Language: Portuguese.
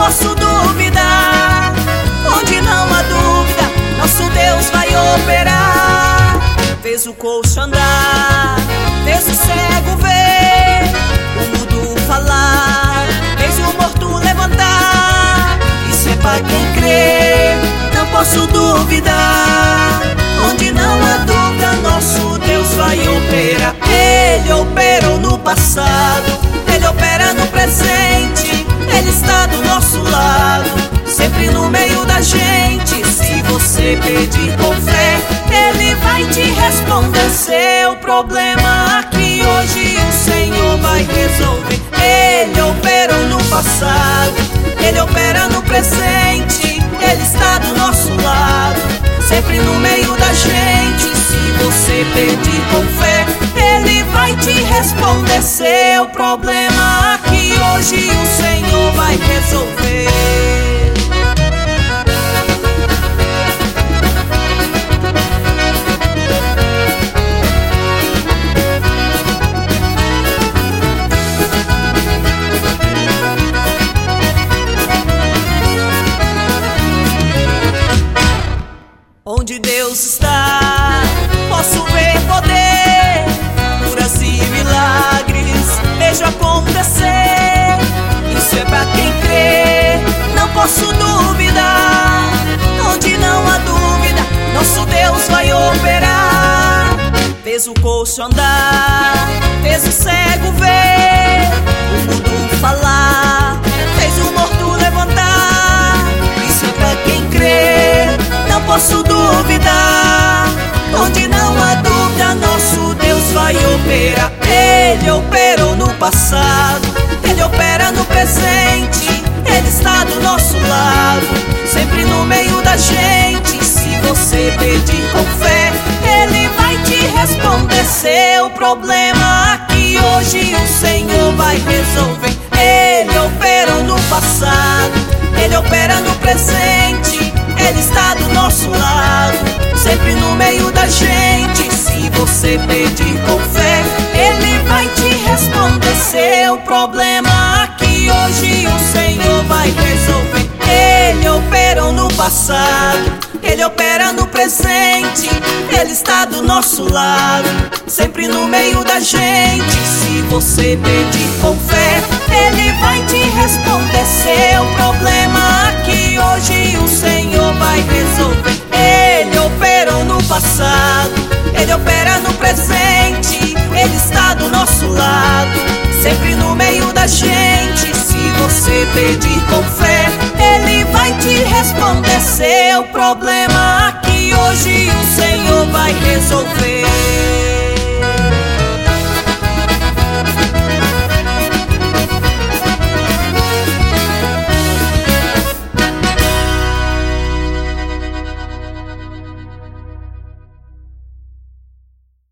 posso duvidar. Onde não há dúvida, nosso Deus vai operar. Fez o coxo andar, fez o cego ver, o mudo falar, fez o morto levantar. Isso é pra quem crê, não posso duvidar. Onde não há dúvida, nosso Deus vai operar. Ele operou no passado, Ele opera no presente, Ele está do nosso lado, sempre no meio da gente. Se você pedir com fé, Ele vai te responder. Seu problema aqui hoje o Senhor vai resolver. Ele operou no passado, Ele opera no presente, Ele está do nosso lado, sempre no meio da gente. Se você pedir com fé, Ele vai te responder. Seu problema aqui hoje o Senhor vai resolver. Onde Deus está, posso ver poder, curas e milagres, vejo acontecer. Isso é pra quem crê, não posso duvidar. Onde não há dúvida, nosso Deus vai operar. Fez o coxo andar, fez o cego ver, o mudo falar, fez o morto levantar. Isso é pra quem crê, não posso duvidar. Onde não há dúvida, nosso Deus vai operar. Ele operou no passado, Ele opera no presente, Ele está do nosso lado, sempre no meio da gente. Se você pedir com fé, Ele vai te responder. Seu problema aqui hoje o Senhor vai resolver. Ele operou no passado, Ele opera no presente, Ele está do nosso lado, sempre no meio da gente. Se você pedir com fé, Ele vai te responder. Seu problema aqui hoje o Senhor vai resolver. Ele operou no passado, Ele opera no presente, Ele está do nosso lado, sempre no meio da gente. Se você pedir com fé, Ele vai te responder. Seu problema aqui hoje o Senhor vai resolver. Ele operou no passado, Ele opera no presente, Ele está do nosso lado, sempre no meio da gente. Se você pedir com fé, Ele vai te responder. Seu problema aqui hoje o Senhor vai resolver.